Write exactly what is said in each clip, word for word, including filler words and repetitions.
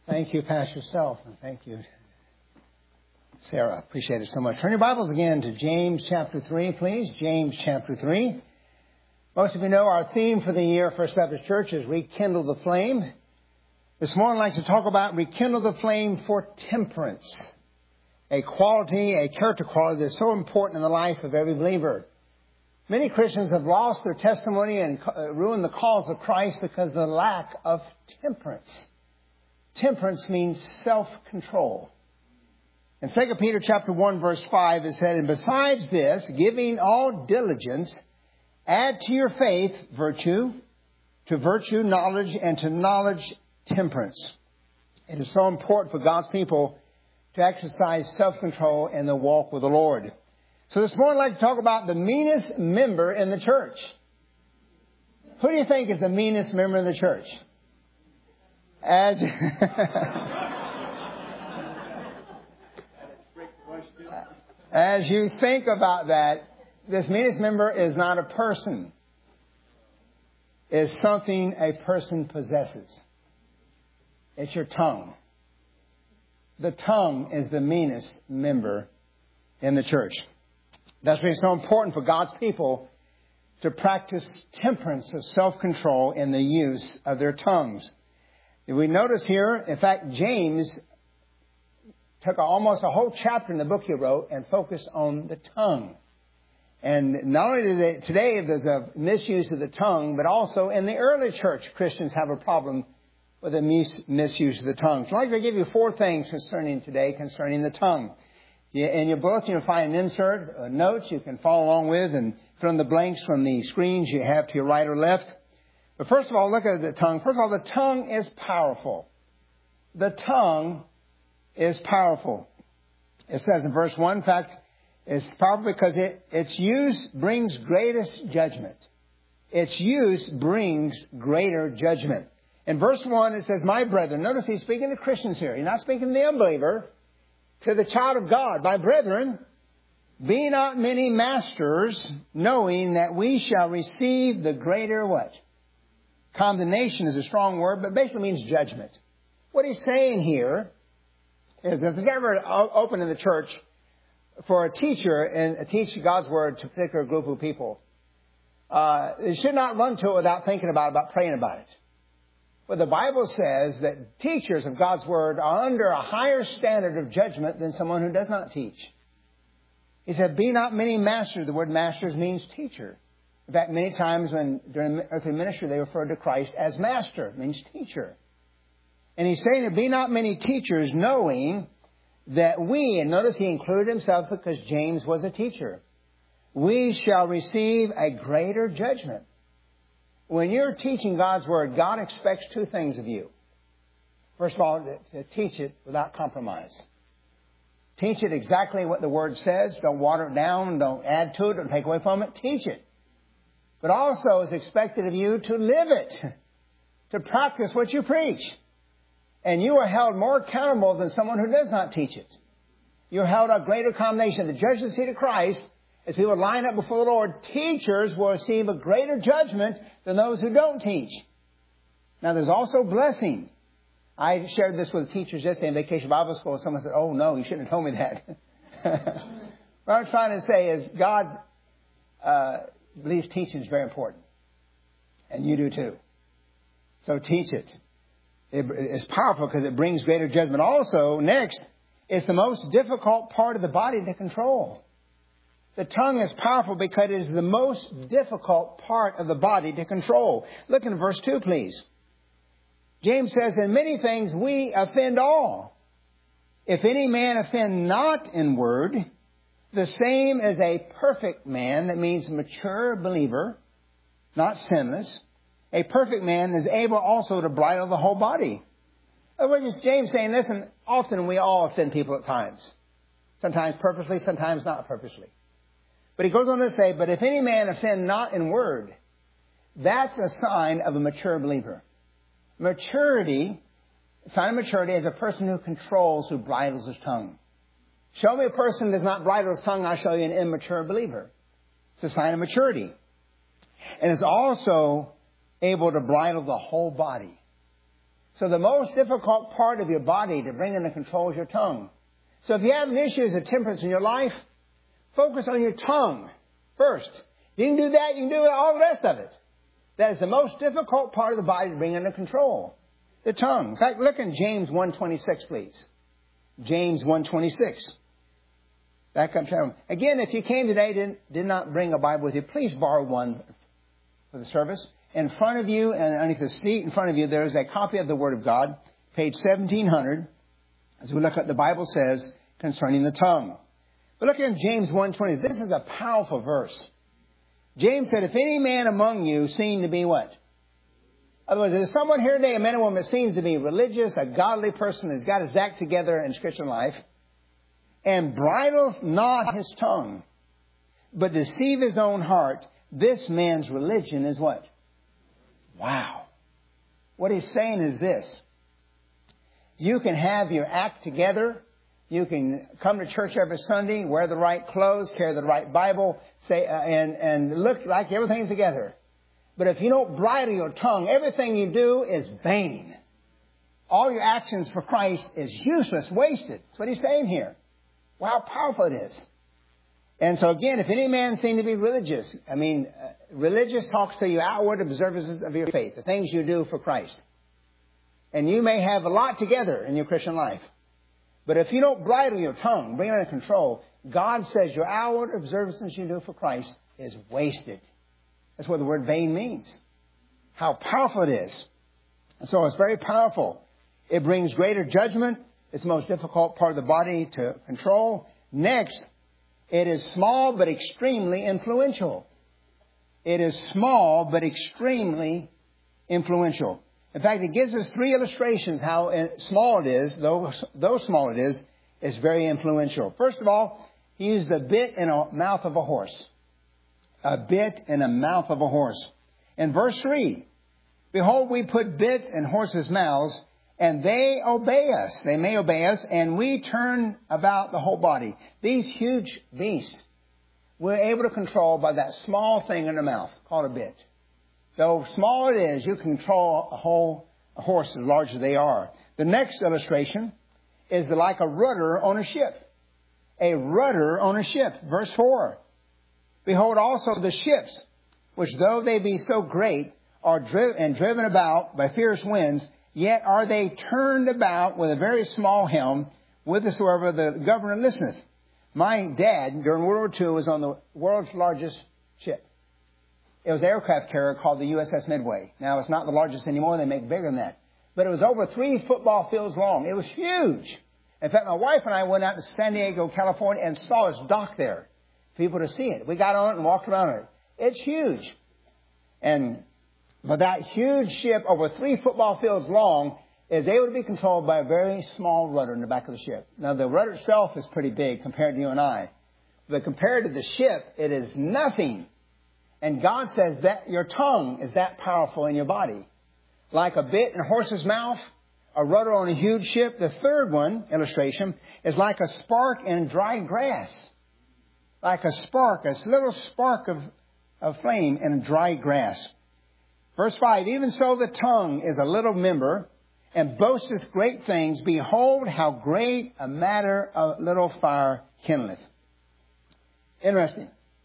Thank you, Pastor Self, and thank you, Sarah. Appreciate it so much. Turn your Bibles again to James chapter three, please. James chapter three. Most of you know our theme for the year, First Baptist Church, is Rekindle the Flame. This morning I'd like to talk about Rekindle the Flame for temperance, a quality, a character quality that's so important in the life of every believer. Many Christians have lost their testimony and ruined the cause of Christ because of the lack of temperance. Temperance means self-control. In Second Peter chapter one, verse five, it said, "And besides this, giving all diligence, add to your faith virtue, to virtue knowledge, and to knowledge temperance." It is so important for God's people to exercise self-control in the walk with the Lord. So this morning I'd like to talk about the meanest member in the church. Who do you think is the meanest member in the church? As, as you think about that, this meanest member is not a person. It's something a person possesses. It's your tongue. The tongue is the meanest member in the church. That's why it's so important for God's people to practice temperance of self-control in the use of their tongues. We notice here, in fact, James took almost a whole chapter in the book he wrote and focused on the tongue. And not only today, today there's a misuse of the tongue, but also in the early church, Christians have a problem with the mis- misuse of the tongue. So I'd like to give you four things concerning today, concerning the tongue. In your book, you'll find an insert, uh, notes you can follow along with, and fill in the blanks from the screens you have to your right or left. But first of all, look at the tongue. First of all, the tongue is powerful. The tongue is powerful. It says in verse one, in fact, it's powerful because it, its use brings greatest judgment. Its use brings greater judgment. In verse one, it says, "My brethren," notice he's speaking to Christians here. He's not speaking to the unbeliever, to the child of God. "My brethren, be not many masters, knowing that we shall receive the greater" what? Condemnation is a strong word, but basically means judgment. What he's saying here is if it's ever open in the church for a teacher and to teach God's word to a particular group of people, uh, they should not run to it without thinking about it, about praying about it. But the Bible says that teachers of God's word are under a higher standard of judgment than someone who does not teach. He said, "Be not many masters." The word masters means teacher. In fact, many times when during earthly ministry, they referred to Christ as master. It means teacher. And he's saying there be not many teachers, knowing that we, and notice he included himself because James was a teacher, "we shall receive a greater judgment." When you're teaching God's word, God expects two things of you. First of all, to teach it without compromise. Teach it exactly what the word says. Don't water it down. Don't add to it. Don't take away from it. Teach it. But also is expected of you to live it, to practice what you preach. And you are held more accountable than someone who does not teach it. You're held a greater condemnation. The judgment seat of Christ, as people line up before the Lord, teachers will receive a greater judgment than those who don't teach. Now, there's also blessing. I shared this with teachers yesterday in Vacation Bible School. Someone said, "Oh, no, you shouldn't have told me that." What I'm trying to say is God uh, believes teaching is very important. And you do too. So teach it. it it's powerful because it brings greater judgment. Also, next, it's the most difficult part of the body to control. The tongue is powerful because it is the most difficult part of the body to control. Look in verse two, please. James says, "In many things we offend all. If any man offend not in word, the same as a perfect man," that means mature believer, not sinless. "A perfect man is able also to bridle the whole body." In other words, James saying, listen, often we all offend people at times. Sometimes purposely, sometimes not purposely. But he goes on to say, "But if any man offend not in word," that's a sign of a mature believer. Maturity, a sign of maturity is a person who controls, who bridles his tongue. Show me a person who does not bridle his tongue, I'll show you an immature believer. It's a sign of maturity. And is also able to bridle the whole body. So the most difficult part of your body to bring under control is your tongue. So if you have issues of temperance in your life, focus on your tongue first. You can do that, you can do all the rest of it. That is the most difficult part of the body to bring under control. The tongue. In fact, look in James one twenty-six, please. James one twenty-six. Back up to again, if you came today and did not bring a Bible with you, please borrow one for the service. In front of you and underneath the seat in front of you, there is a copy of the Word of God, page seventeen hundred, as we look at what the Bible says concerning the tongue. But look in James one twenty. This is a powerful verse. James said, if any man among you seem to be what? Otherwise, there's someone here today, a man or woman that seems to be religious, a godly person that's got his act together in his Christian life, and bridleth not his tongue, but deceive his own heart, this man's religion is what? Wow. What he's saying is this. You can have your act together. You can come to church every Sunday, wear the right clothes, carry the right Bible, say, uh, and, and look like everything's together. But if you don't bridle your tongue, everything you do is vain. All your actions for Christ is useless, wasted. That's what he's saying here. Wow, how powerful it is. And so again, if any man seem to be religious, I mean, uh, religious talks to you outward observances of your faith, the things you do for Christ. And you may have a lot together in your Christian life. But if you don't bridle your tongue, bring it under control, God says your outward observances you do for Christ is wasted. That's what the word vain means. How powerful it is. And so it's very powerful. It brings greater judgment. It's the most difficult part of the body to control. Next, it is small but extremely influential. It is small but extremely influential. In fact, it gives us three illustrations how small it is, though, though small it is, is very influential. First of all, he used a bit in the mouth of a horse. A bit in the mouth of a horse. In verse three, behold, we put bits in horses' mouths, and they obey us. They may obey us, and we turn about the whole body. These huge beasts, we're able to control by that small thing in the mouth, called a bit. Though small it is, you can control a whole a horse as large as they are. The next illustration is the, like a rudder on a ship. A rudder on a ship. Verse four. Behold also the ships, which though they be so great, are driven and driven about by fierce winds, yet are they turned about with a very small helm, whithersoever the governor listeneth. My dad, during World War Two, was on the world's largest ship. It was an aircraft carrier called the U S S Midway. Now, it's not the largest anymore. They make bigger than that. But it was over three football fields long. It was huge. In fact, my wife and I went out to San Diego, California, and saw its dock there. People to see it. We got on it and walked around it. It's huge. And but that huge ship, over three football fields long, is able to be controlled by a very small rudder in the back of the ship. Now, the rudder itself is pretty big compared to you and I. But compared to the ship, it is nothing. And God says that your tongue is that powerful in your body. Like a bit in a horse's mouth, a rudder on a huge ship. The third one, illustration, is like a spark in dry grass. Like a spark, a little spark of, of flame in dry grass. Verse five, even so the tongue is a little member, and boasteth great things. Behold, how great a matter a little fire kindleth. Interesting.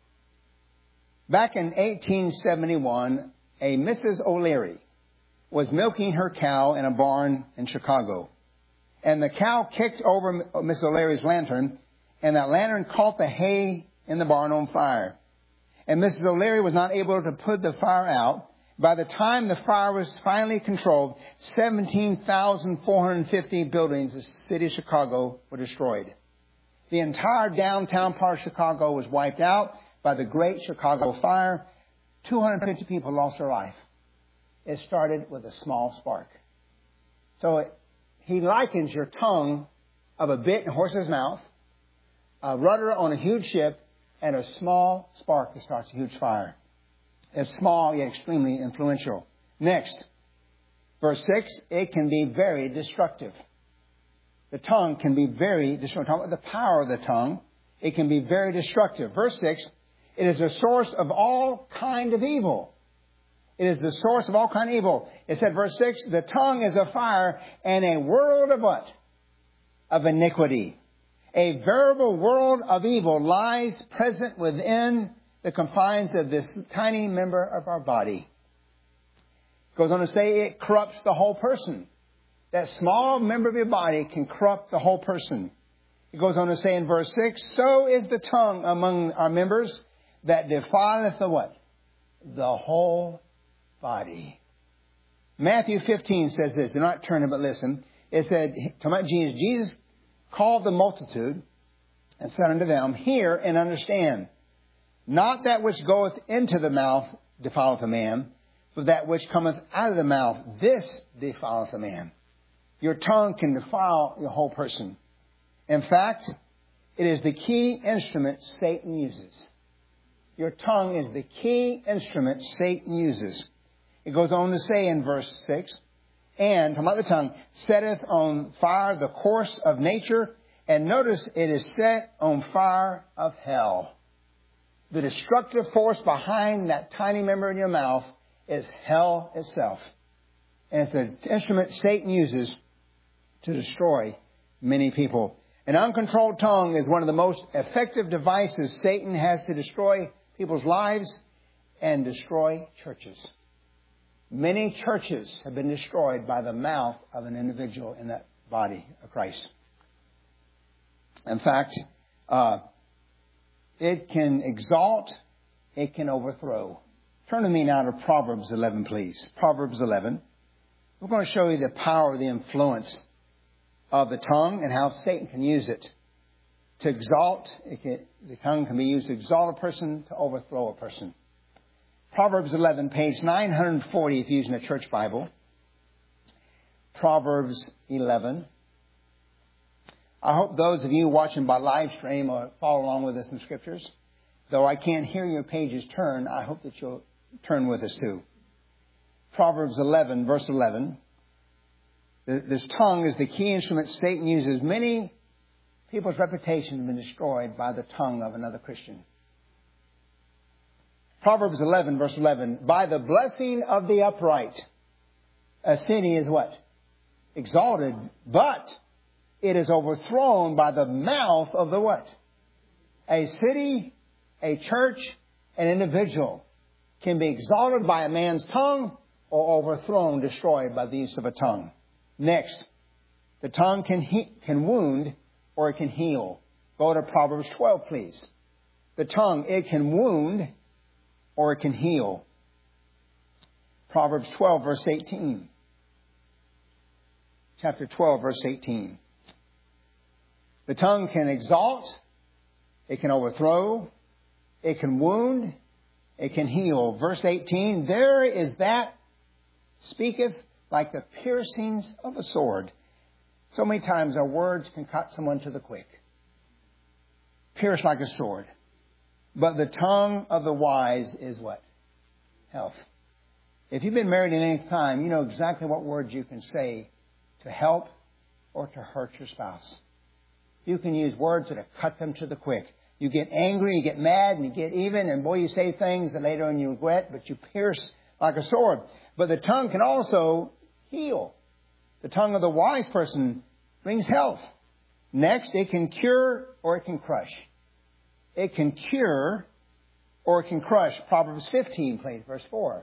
Back in eighteen seventy-one, a Missus O'Leary was milking her cow in a barn in Chicago. And the cow kicked over Miss O'Leary's lantern, and that lantern caught the hay in the barn on fire. And Missus O'Leary was not able to put the fire out. By the time the fire was finally controlled, seventeen thousand four hundred fifty buildings in the city of Chicago were destroyed. The entire downtown part of Chicago was wiped out by the Great Chicago Fire. two hundred fifty people lost their life. It started with a small spark. So it, he likens your tongue of a bit in a horse's mouth, a rudder on a huge ship, and a small spark that starts a huge fire. It's small yet extremely influential. Next, verse six, it can be very destructive. The tongue can be very destructive. Talk about the power of the tongue. It can be very destructive. Verse six, it is a source of all kind of evil. It is the source of all kind of evil. It said, verse six, the tongue is a fire and a world of what? Of iniquity. A veritable world of evil lies present within the confines of this tiny member of our body. It goes on to say it corrupts the whole person. That small member of your body can corrupt the whole person. It goes on to say in verse six, so is the tongue among our members that defileth the what? The whole body. Matthew fifteen says this. Do not turn it, but listen. It said, talking about Jesus, Jesus called the multitude and said unto them, hear and understand. Not that which goeth into the mouth defileth a man, but that which cometh out of the mouth, this defileth a man. Your tongue can defile your whole person. In fact, it is the key instrument Satan uses. Your tongue is the key instrument Satan uses. It goes on to say in verse six, and, talking about the tongue, setteth on fire the course of nature, and notice it is set on fire of hell. The destructive force behind that tiny member in your mouth is hell itself. And it's the instrument Satan uses to destroy many people. An uncontrolled tongue is one of the most effective devices Satan has to destroy people's lives and destroy churches. Many churches have been destroyed by the mouth of an individual in that body of Christ. In fact, uh, it can exalt, it can overthrow. Turn to me now to Proverbs eleven, please. Proverbs eleven. We're going to show you the power of the influence of the tongue and how Satan can use it to exalt. It can, the tongue can be used to exalt a person, to overthrow a person. Proverbs eleven, page nine forty, if you're using a church Bible. Proverbs eleven. I hope those of you watching by live stream or follow along with us in Scriptures. Though I can't hear your pages turn, I hope that you'll turn with us too. Proverbs eleven, verse eleven. This tongue is the key instrument Satan uses. Many people's reputation has been destroyed by the tongue of another Christian. Proverbs eleven, verse eleven. By the blessing of the upright, a city is what? Exalted. But it is overthrown by the mouth of the what? A city, a church, an individual can be exalted by a man's tongue or overthrown, destroyed by the use of a tongue. Next, the tongue can he- can wound or it can heal. Go to Proverbs twelve, please. The tongue, it can wound or it can heal. Proverbs twelve, verse eighteen. Chapter twelve, verse eighteen. The tongue can exalt, it can overthrow, it can wound, it can heal. Verse eighteen, there is that speaketh like the piercings of a sword. So many times our words can cut someone to the quick. Pierce like a sword. But the tongue of the wise is what? Health. If you've been married at any time, you know exactly what words you can say to help or to hurt your spouse. You can use words that cut them to the quick. You get angry, you get mad, and you get even, and boy, you say things that later on you regret, but you pierce like a sword. But the tongue can also heal. The tongue of the wise person brings health. Next, it can cure or it can crush. It can cure or it can crush. Proverbs fifteen, please, verse four.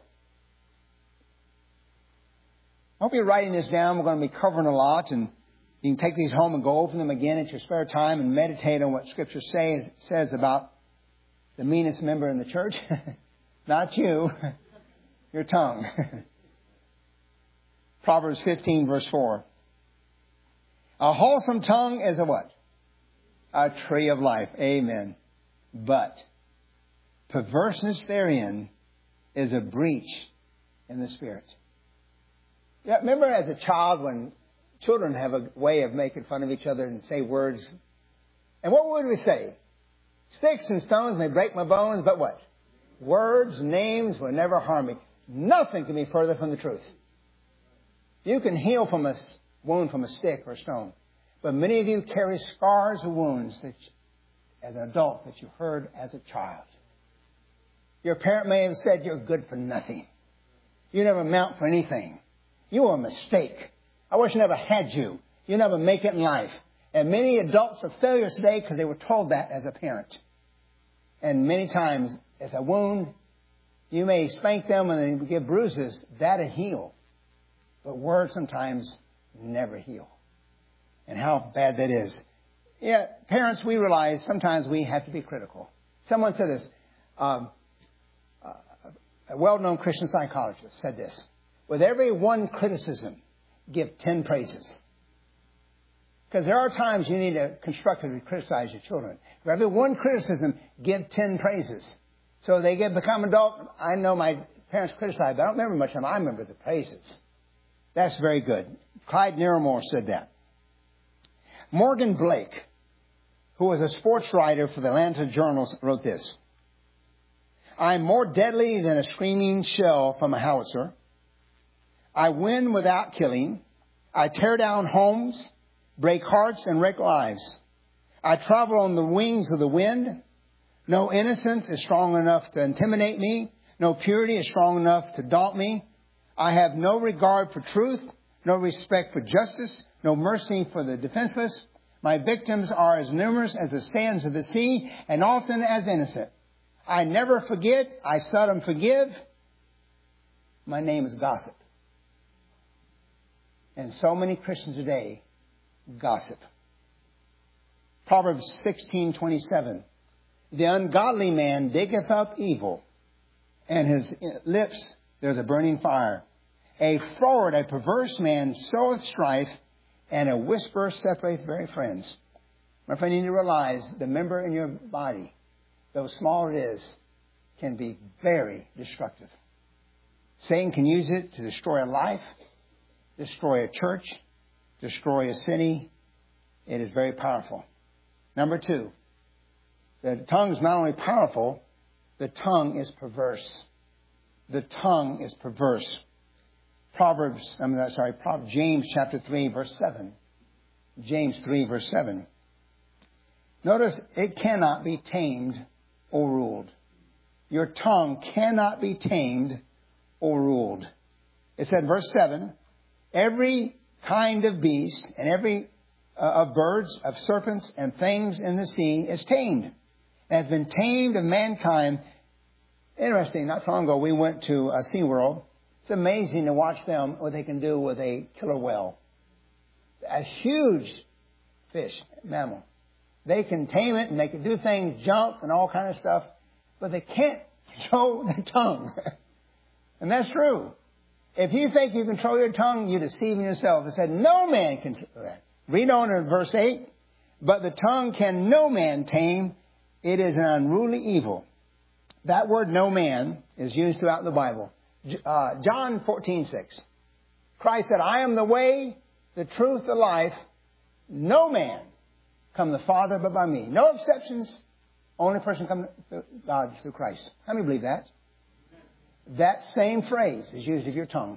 I hope you're writing this down. We're going to be covering a lot, and you can take these home and go over them again at your spare time and meditate on what Scripture says, says about the meanest member in the church. Not you, your tongue. Proverbs fifteen, verse four. A wholesome tongue is a what? A tree of life. Amen. But perverseness therein is a breach in the spirit. Yeah, remember as a child when children have a way of making fun of each other and say words. And what would we say? Sticks and stones may break my bones, but what? Words, names will never harm me. Nothing can be further from the truth. You can heal from a wound from a stick or a stone. But many of you carry scars or wounds that, as an adult, that you heard as a child. Your parent may have said you're good for nothing. You never amount for anything. You were a mistake. I wish I never had you. You never make it in life. And many adults are failures today because they were told that as a parent. And many times, as a wound, you may spank them and they give bruises. That'll heal. But words sometimes never heal. And how bad that is. Yeah, parents, we realize sometimes we have to be critical. Someone said this. Um, uh, a well-known Christian psychologist said this. With every one criticism, give ten praises. Because there are times you need to constructively criticize your children. For every one criticism, give ten praises. So they get become adult. I know my parents criticized, but I don't remember much of them. I remember the praises. That's very good. Clyde Narramore said that. Morgan Blake, who was a sports writer for the Atlanta Journal, wrote this. I'm more deadly than a screaming shell from a howitzer. I win without killing. I tear down homes, break hearts, and wreck lives. I travel on the wings of the wind. No innocence is strong enough to intimidate me. No purity is strong enough to daunt me. I have no regard for truth, no respect for justice, no mercy for the defenseless. My victims are as numerous as the sands of the sea, and often as innocent. I never forget. I seldom forgive. My name is gossip. And so many Christians today gossip. Proverbs sixteen twenty-seven. The ungodly man diggeth up evil, and his lips there's a burning fire. A froward, a perverse man soweth strife, and a whisper separateth very friends. My friend, you need to realize the member in your body, though small it is, can be very destructive. Satan can use it to destroy a life, destroy a church, destroy a city. It is very powerful. Number two, the tongue is not only powerful, the tongue is perverse. The tongue is perverse. Proverbs, I'm sorry, Proverbs, James chapter three, verse seven. James three, verse seven. Notice, it cannot be tamed or ruled. Your tongue cannot be tamed or ruled. It said, verse seven, every kind of beast and every uh, of birds, of serpents and things in the sea is tamed. It has been tamed of mankind. Interesting, not so long ago we went to uh, SeaWorld. It's amazing to watch them, what they can do with a killer whale. A huge fish, mammal. They can tame it and they can do things, jump and all kind of stuff, but they can't control their tongue. And that's true. If you think you control your tongue, you're deceiving yourself. It said, no man can do that. Read on in verse eight. But the tongue can no man tame. It is an unruly evil. That word no man is used throughout the Bible. Uh, John fourteen six. Christ said, I am the way, the truth, the life. No man come to the Father but by me. No exceptions. Only person come to God is through Christ. How many believe that? That same phrase is used of your tongue.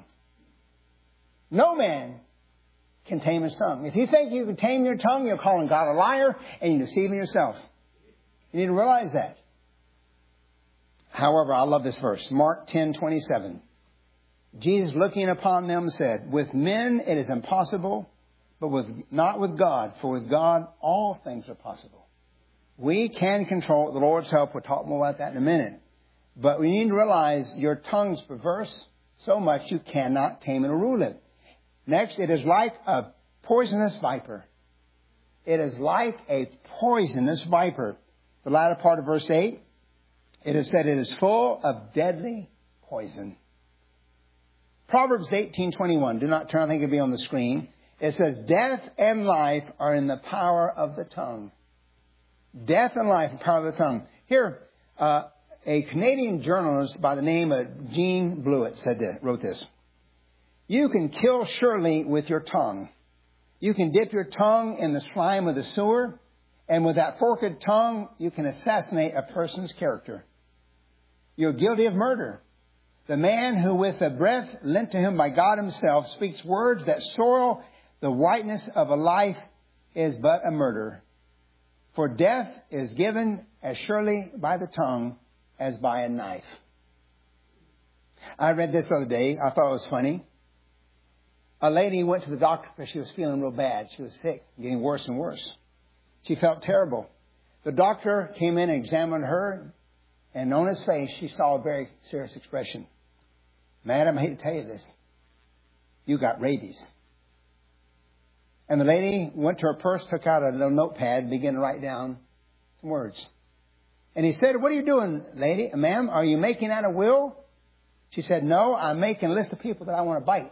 No man can tame his tongue. If you think you can tame your tongue, you're calling God a liar and you're deceiving yourself. You need to realize that. However, I love this verse. Mark ten twenty-seven. Jesus, looking upon them, said, with men it is impossible, but with not with God. For with God all things are possible. We can control it. The Lord's help. We'll talk more about that in a minute. But we need to realize your tongue's perverse so much you cannot tame it or rule it. Next, it is like a poisonous viper. It is like a poisonous viper. The latter part of verse eight, it is said it is full of deadly poison. Proverbs eighteen twenty-one. Do not turn. I think it'll be on the screen. It says, death and life are in the power of the tongue. Death and life in the power of the tongue. Here, uh, a Canadian journalist by the name of Jean Blewett said this, wrote this. You can kill surely with your tongue. You can dip your tongue in the slime of the sewer, and with that forked tongue, you can assassinate a person's character. You're guilty of murder. The man who with a breath lent to him by God himself speaks words that soil the whiteness of a life is but a murder. For death is given as surely by the tongue as by a knife. I read this the other day. I thought it was funny. A lady went to the doctor because she was feeling real bad. She was sick, getting worse and worse. She felt terrible. The doctor came in and examined her, and on his face, she saw a very serious expression. Madam, I hate to tell you this. You got rabies. And the lady went to her purse, took out a little notepad, and began to write down some words. And he said, what are you doing, lady? Ma'am, are you making out a will? She said, no, I'm making a list of people that I want to bite.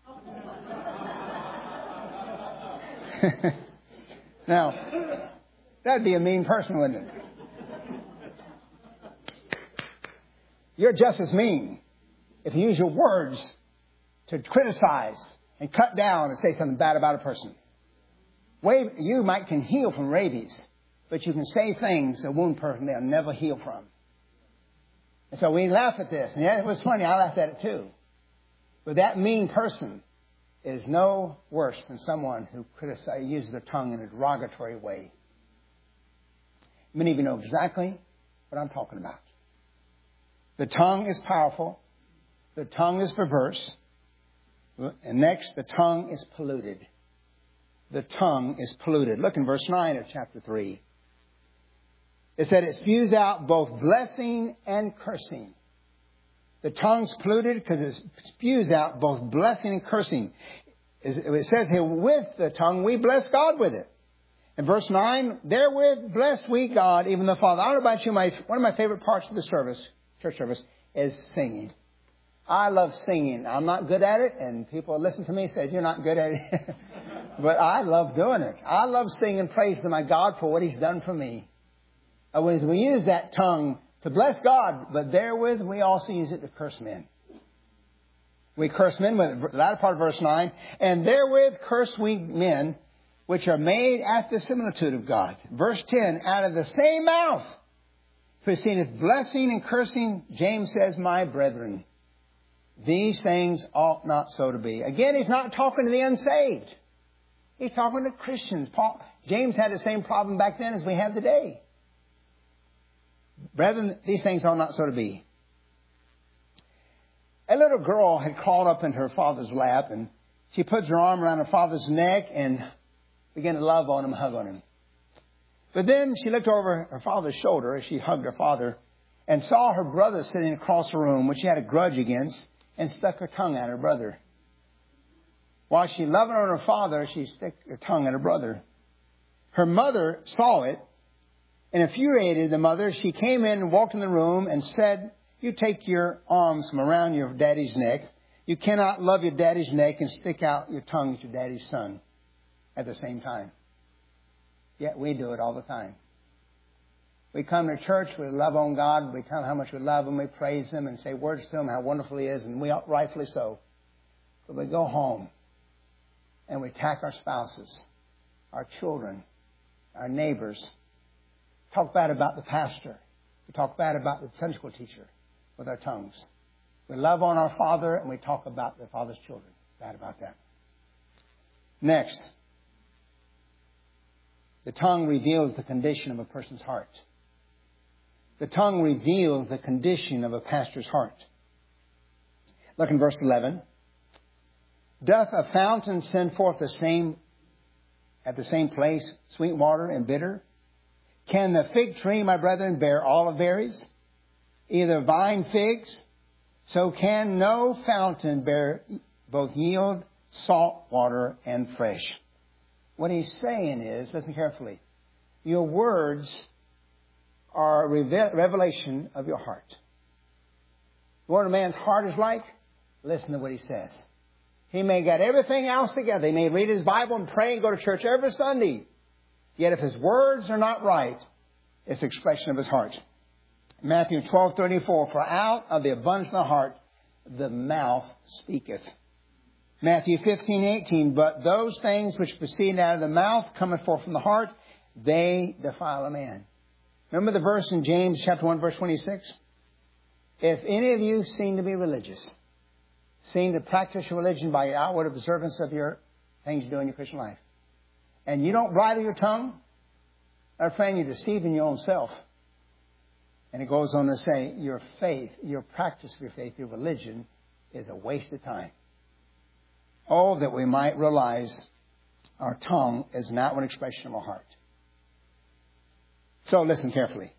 Now, that'd be a mean person, wouldn't it? You're just as mean if you use your words to criticize and cut down and say something bad about a person. You might can heal from rabies, but you can say things a wound person they'll never heal from. And so we laugh at this. And yeah, it was funny. I laughed at it too. But that mean person is no worse than someone who criticizes, uses their tongue in a derogatory way. Many of you know exactly what I'm talking about. The tongue is powerful. The tongue is perverse. And next, the tongue is polluted. The tongue is polluted. Look in verse nine of chapter three. It said it spews out both blessing and cursing. The tongue's polluted because it spews out both blessing and cursing. It says here, with the tongue, we bless God with it. In verse nine, therewith bless we God, even the Father. I don't know about you, my, one of my favorite parts of the service, church service, is singing. I love singing. I'm not good at it, and people listen to me and say, you're not good at it. But I love doing it. I love singing praise to my God for what He's done for me. And when we use that tongue to bless God, but therewith we also use it to curse men. We curse men with the latter part of verse nine. And therewith curse we men, which are made after the similitude of God. Verse ten, out of the same mouth proceedeth blessing and cursing. James says, my brethren, these things ought not so to be. Again, he's not talking to the unsaved. He's talking to Christians. Paul, James had the same problem back then as we have today. Brethren, these things ought not so to be. A little girl had crawled up in her father's lap, and she puts her arm around her father's neck and began to love on him, hug on him. But then she looked over her father's shoulder as she hugged her father and saw her brother sitting across the room, which she had a grudge against, and stuck her tongue at her brother. While she loved on her father, she stuck her tongue at her brother. Her mother saw it and infuriated the mother. She came in and walked in the room and said, you take your arms from around your daddy's neck. You cannot love your daddy's neck and stick out your tongue at your daddy's son at the same time. Yet we do it all the time. We come to church, we love on God, we tell Him how much we love Him, we praise Him and say words to Him, how wonderful He is, and we ought rightfully so. But we go home and we attack our spouses, our children, our neighbors, talk bad about the pastor, we talk bad about the Sunday school teacher with our tongues. We love on our Father and we talk about the Father's children, bad about that. Next, the tongue reveals the condition of a person's heart. The tongue reveals the condition of a pastor's heart. Look in verse eleven. Doth a fountain send forth the same, at the same place, sweet water and bitter? Can the fig tree, my brethren, bear olive berries? Either vine figs? So can no fountain bear both yield salt water and fresh. What he's saying is, listen carefully, your words are a revelation of your heart. You want a man's heart is like? Listen to what he says. He may get everything else together. He may read his Bible and pray and go to church every Sunday. Yet if his words are not right, it's an expression of his heart. Matthew twelve thirty-four, for out of the abundance of the heart, the mouth speaketh. Matthew fifteen eighteen, but those things which proceed out of the mouth cometh forth from the heart, they defile a man. Remember the verse in James chapter one, verse twenty-six? If any of you seem to be religious, seem to practice your religion by your outward observance of your things you do in your Christian life, and you don't bridle your tongue, my friend, you're deceiving your own self. And it goes on to say, your faith, your practice of your faith, your religion is a waste of time. Oh, that we might realize our tongue is not one expression of our heart. So listen carefully.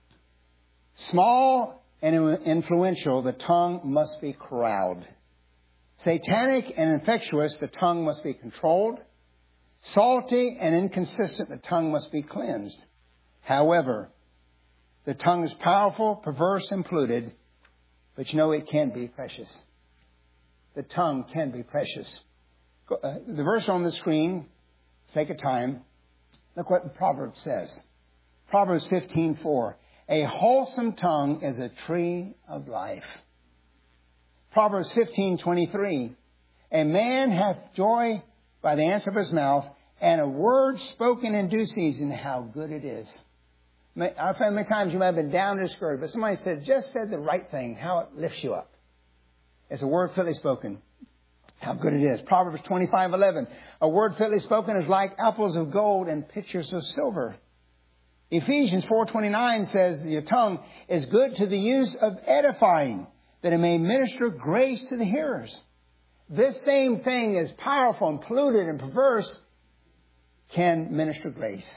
Small and influential, the tongue must be corralled. Satanic and infectious, the tongue must be controlled. Salty and inconsistent, the tongue must be cleansed. However, the tongue is powerful, perverse, and polluted, but you know it can be precious. The tongue can be precious. Uh, the verse on the screen, sake of time, look what the Proverbs says. Proverbs fifteen four. A wholesome tongue is a tree of life. Proverbs fifteen twenty-three. A man hath joy by the answer of his mouth, and a word spoken in due season, how good it is. I've found many times you might have been down and discouraged, but somebody said, just said the right thing, how it lifts you up. It's a word fitly spoken. How good it is. Proverbs twenty-five eleven. A word fitly spoken is like apples of gold and pitchers of silver. Ephesians four twenty-nine says your tongue is good to the use of edifying, that it may minister grace to the hearers. This same thing is powerful and polluted and perverse can minister grace.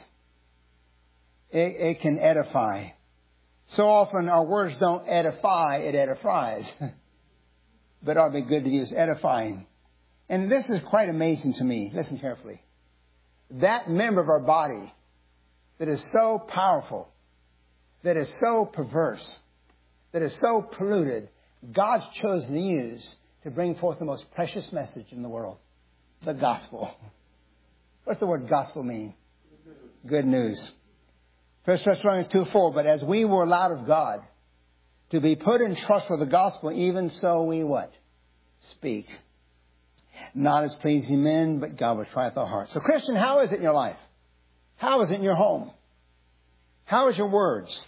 It, it can edify. So often our words don't edify, it edifies. But ought to be good to use edifying. And this is quite amazing to me. Listen carefully. That member of our body that is so powerful, that is so perverse, that is so polluted, God's chosen to use to bring forth the most precious message in the world. The gospel. What's the word gospel mean? Good news. First Thessalonians two four. But as we were allowed of God to be put in trust with the gospel, even so we what? Speak. Not as pleasing men, but God will try our hearts. So Christian, how is it in your life? How is it in your home? How is your words?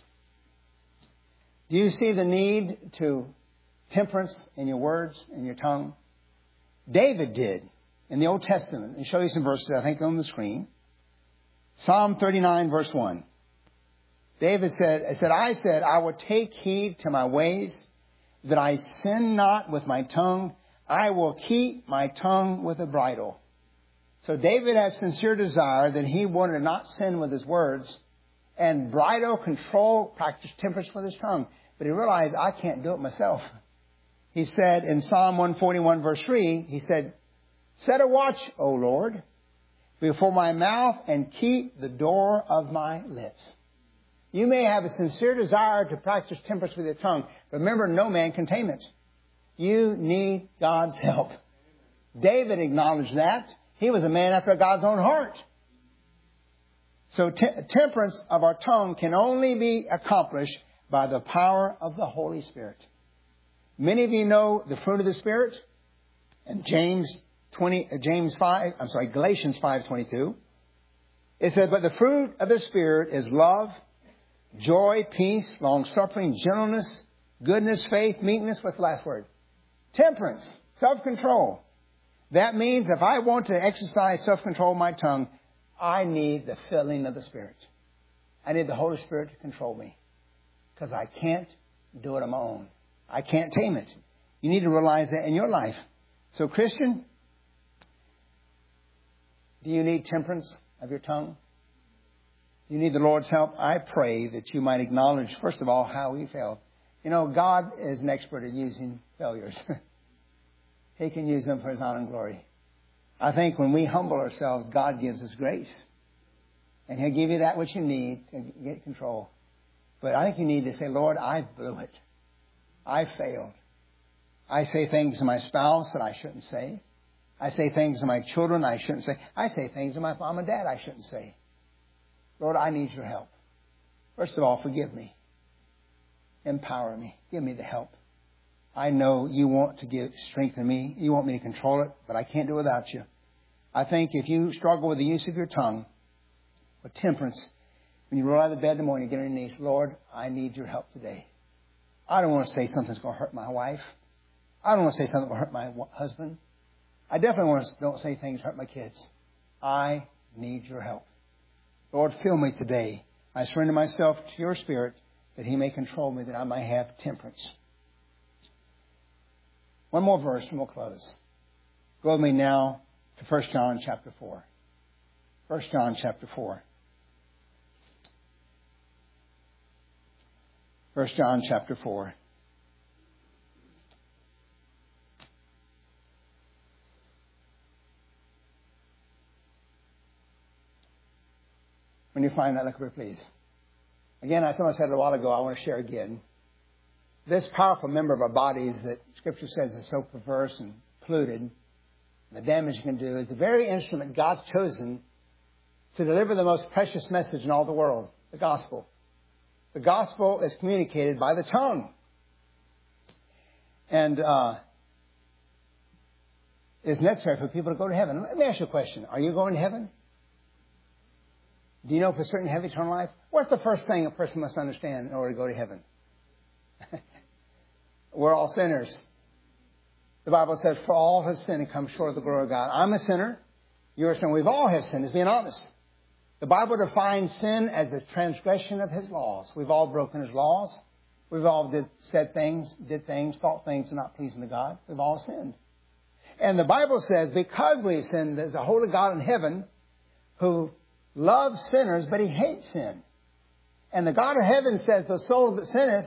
Do you see the need to temperance in your words and your tongue? David did in the Old Testament. And show you some verses, I think, on the screen. Psalm thirty-nine, verse one. David said, I said, I said, I will take heed to my ways, that I sin not with my tongue. I will keep my tongue with a bridle. So David had sincere desire that he wanted to not sin with his words and bridle, control, practice temperance with his tongue. But he realized, I can't do it myself. He said in Psalm one forty-one, verse three, he said, set a watch, O Lord, before my mouth and keep the door of my lips. You may have a sincere desire to practice temperance with your tongue. But remember, no man can tame it. You need God's help. David acknowledged that. He was a man after God's own heart. So te- temperance of our tongue can only be accomplished by the power of the Holy Spirit. Many of you know the fruit of the Spirit. And James twenty, uh, James five, I'm sorry, Galatians five twenty-two. It says, but the fruit of the Spirit is love, joy, peace, long-suffering, gentleness, goodness, faith, meekness. What's the last word? Temperance, self-control. That means if I want to exercise self-control of my tongue, I need the filling of the Spirit. I need the Holy Spirit to control me. Because I can't do it on my own. I can't tame it. You need to realize that in your life. So Christian, do you need temperance of your tongue? You need the Lord's help. I pray that you might acknowledge, first of all, how we failed. You know, God is an expert at using failures. He can use them for His honor and glory. I think when we humble ourselves, God gives us grace. And He'll give you that which you need to get control. But I think you need to say, Lord, I blew it. I failed. I say things to my spouse that I shouldn't say. I say things to my children I shouldn't say. I say things to my mom and dad I shouldn't say. Lord, I need your help. First of all, forgive me. Empower me. Give me the help. I know you want to give strength to me. You want me to control it, but I can't do it without you. I think if you struggle with the use of your tongue, with temperance, when you roll out of bed in the morning, you get on your knees, Lord, I need your help today. I don't want to say something's going to hurt my wife. I don't want to say something that will hurt my husband. I definitely want to don't say things that hurt my kids. I need your help. Lord, fill me today. I surrender myself to your Spirit. that He may control me, that I may have temperance. One more verse and we'll close. Go with me now to First John chapter four. First John chapter four. First John chapter four. When you find that, look over, please. Again, I I said a while ago, I want to share again. This powerful member of our bodies that Scripture says is so perverse and polluted, the damage it can do, is the very instrument God's chosen to deliver the most precious message in all the world, the gospel. The gospel is communicated by the tongue. And uh, it's necessary for people to go to heaven. Let me ask you a question. Are you going to heaven? Do you know for certain you have eternal life? What's the first thing a person must understand in order to go to heaven? We're all sinners. The Bible says, for all have sinned and come short of the glory of God. I'm a sinner. You're a sinner. We've all have sinned. It's being honest. The Bible defines sin as the transgression of His laws. We've all broken His laws. We've all did, said things, did things, thought things that are not pleasing to God. We've all sinned. And the Bible says, because we sinned, there's a holy God in heaven who loves sinners, but He hates sin. And the God of heaven says, the soul that sinneth,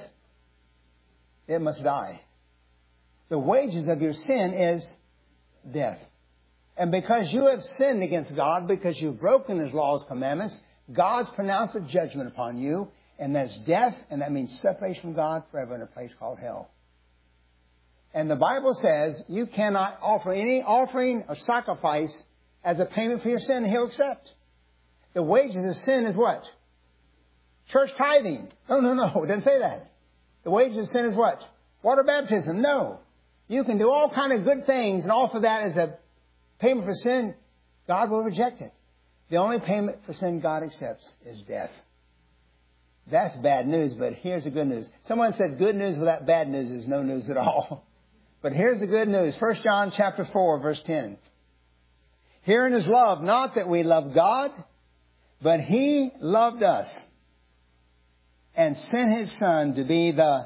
it must die. The wages of your sin is death. And because you have sinned against God, because you've broken His laws, commandments, God's pronounced a judgment upon you, and that's death, and that means separation from God forever in a place called hell. And the Bible says you cannot offer any offering or sacrifice as a payment for your sin He'll accept. The wages of sin is what? Church tithing. No, no, no. It doesn't say that. The wages of sin is what? Water baptism. No. You can do all kind of good things and offer that as a payment for sin. God will reject it. The only payment for sin God accepts is death. That's bad news, but here's the good news. Someone said good news without bad news is no news at all. But here's the good news. First John chapter four, verse ten. Herein is love, not that we love God, but He loved us and sent His Son to be the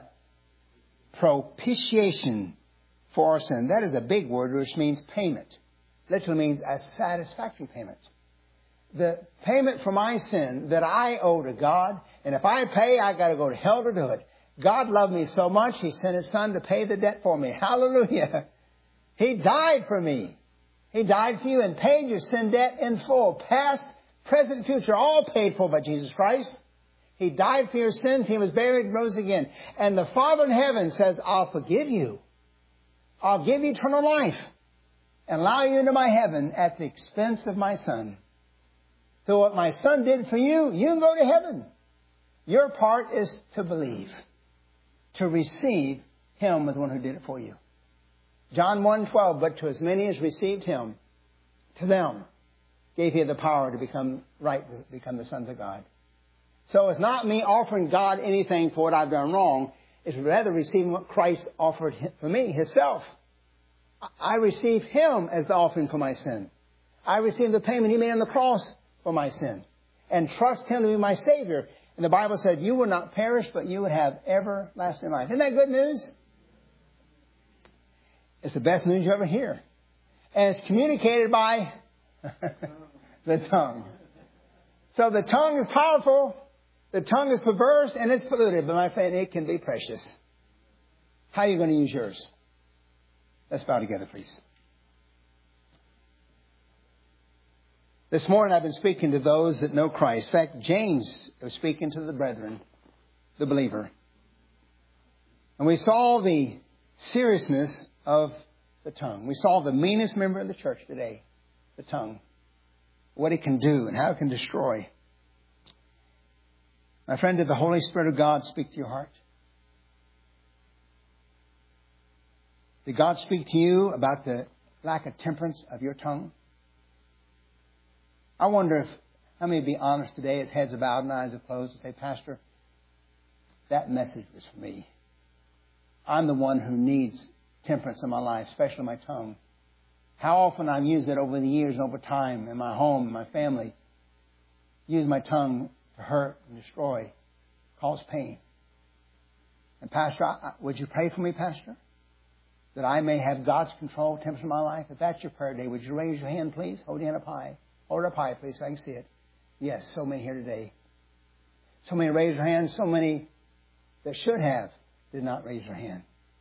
propitiation for our sin. That is a big word, which means payment. Literally means a satisfactory payment. The payment for my sin that I owe to God, and if I pay, I got to go to hell to do it. God loved me so much, He sent His Son to pay the debt for me. Hallelujah. He died for me. He died for you and paid your sin debt in full. Past, present, future, all paid for by Jesus Christ. He died for your sins. He was buried and rose again. And the Father in heaven says, I'll forgive you. I'll give you eternal life and allow you into my heaven at the expense of my Son. So what my Son did for you, you can go to heaven. Your part is to believe, to receive Him as the one who did it for you. John one twelve, but to as many as received Him, to them gave He the power to become right, to become the sons of God. So it's not me offering God anything for what I've done wrong. It's rather receiving what Christ offered for me, Himself. I receive Him as the offering for my sin. I receive the payment He made on the cross for my sin. And trust Him to be my Savior. And the Bible said, you will not perish, but you would have everlasting life. Isn't that good news? It's the best news you ever hear. And it's communicated by the tongue. So the tongue is powerful. The tongue is perverse and it's polluted. But my friend, it can be precious. How are you going to use yours? Let's bow together, please. This morning I've been speaking to those that know Christ. In fact, James was speaking to the brethren, the believer. And we saw the seriousness of the tongue. We saw the meanest member of the church today, the tongue. What it can do and how it can destroy. My friend, did the Holy Spirit of God speak to your heart? Did God speak to you about the lack of temperance of your tongue? I wonder if, how many would be honest today as heads are bowed and eyes are closed and say, Pastor, that message was for me. I'm the one who needs temperance in my life, especially my tongue. How often I've used it over the years and over time in my home, in my family. Use my tongue to hurt and destroy, cause pain. And Pastor, I, would you pray for me, Pastor? That I may have God's control, tempers in my life. If that's your prayer today, would you raise your hand, please? Hold your hand up high. Hold it up high, please, so I can see it. Yes, so many here today. So many raised their hands. So many that should have did not raise their hand.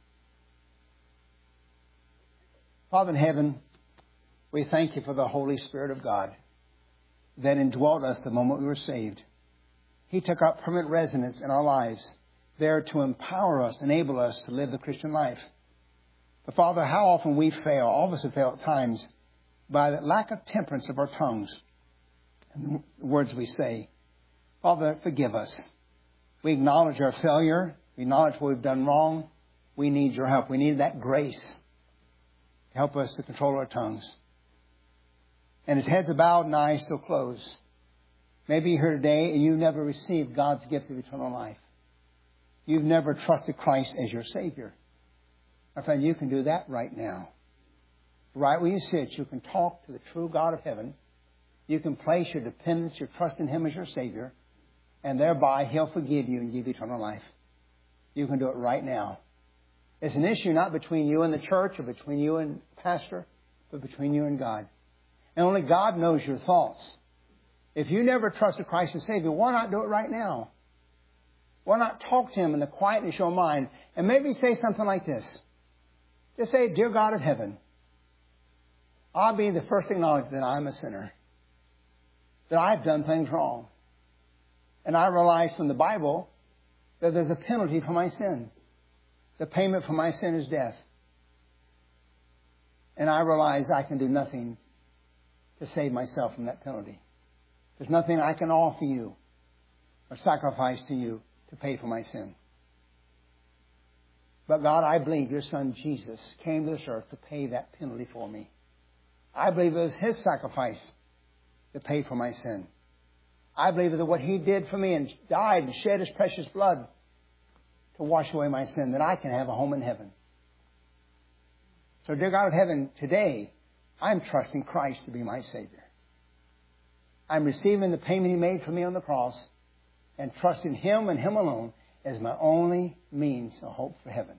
Father in heaven, we thank you for the Holy Spirit of God that indwelt us the moment we were saved. He took up permanent residence in our lives, there to empower us, enable us to live the Christian life. But Father, how often we fail, all of us have failed at times, by the lack of temperance of our tongues and the words we say. Father, forgive us. We acknowledge our failure. We acknowledge what we've done wrong. We need your help. We need that grace to help us to control our tongues. And his heads are bowed and eyes still closed. Maybe you're here today and you've never received God's gift of eternal life. You've never trusted Christ as your Savior. My friend, you can do that right now. Right where you sit, you can talk to the true God of heaven. You can place your dependence, your trust in him as your Savior. And thereby, he'll forgive you and give you eternal life. You can do it right now. It's an issue not between you and the church or between you and the pastor, but between you and God. And only God knows your thoughts. If you never trusted Christ as Savior, why not do it right now? Why not talk to him in the quietness of your mind and maybe say something like this? Just say, Dear God of heaven, I'll be the first to acknowledge that I'm a sinner, that I've done things wrong. And I realize from the Bible that there's a penalty for my sin. The payment for my sin is death. And I realize I can do nothing to save myself from that penalty. There's nothing I can offer you or sacrifice to you to pay for my sin. But God, I believe your Son Jesus came to this earth to pay that penalty for me. I believe it was his sacrifice to pay for my sin. I believe that what he did for me and died and shed his precious blood to wash away my sin, that I can have a home in heaven. So, dear God of heaven, today I'm trusting Christ to be my Savior. I'm receiving the payment he made for me on the cross and trusting him and him alone as my only means of hope for heaven.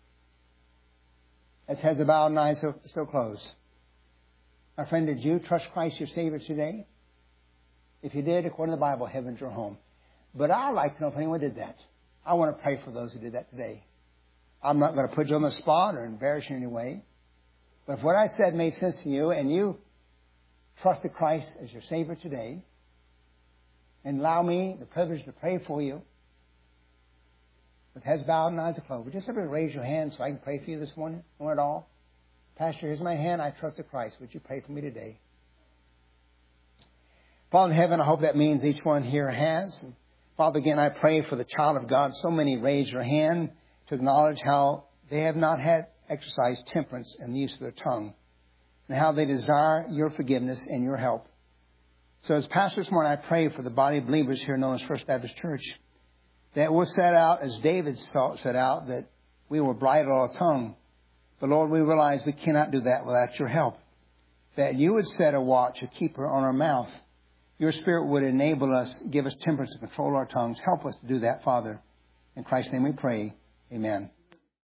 As heads are bowed and eyes still, still closed. My friend, did you trust Christ your Savior today? If you did, according to the Bible, heaven's your home. But I'd like to know if anyone did that. I want to pray for those who did that today. I'm not going to put you on the spot or embarrass you in any way. But if what I said made sense to you and you trusted Christ as your Savior today, and allow me the privilege to pray for you, with heads bowed and eyes closed, would you simply raise your hand so I can pray for you this morning? Not at all. Pastor, here's my hand. I trusted Christ. Would you pray for me today? Father in heaven, I hope that means each one here has. And Father, again, I pray for the child of God. So many raise their hand to acknowledge how they have not had exercised temperance in the use of their tongue, and how they desire your forgiveness and your help. So as pastor this morning, I pray for the body of believers here known as First Baptist Church, that we'll set out as David set out, that we will bridle our tongue. But Lord, we realize we cannot do that without your help. That you would set a watch, a keeper on our mouth. Your Spirit would enable us, give us temperance to control our tongues. Help us to do that, Father. In Christ's name we pray. Amen.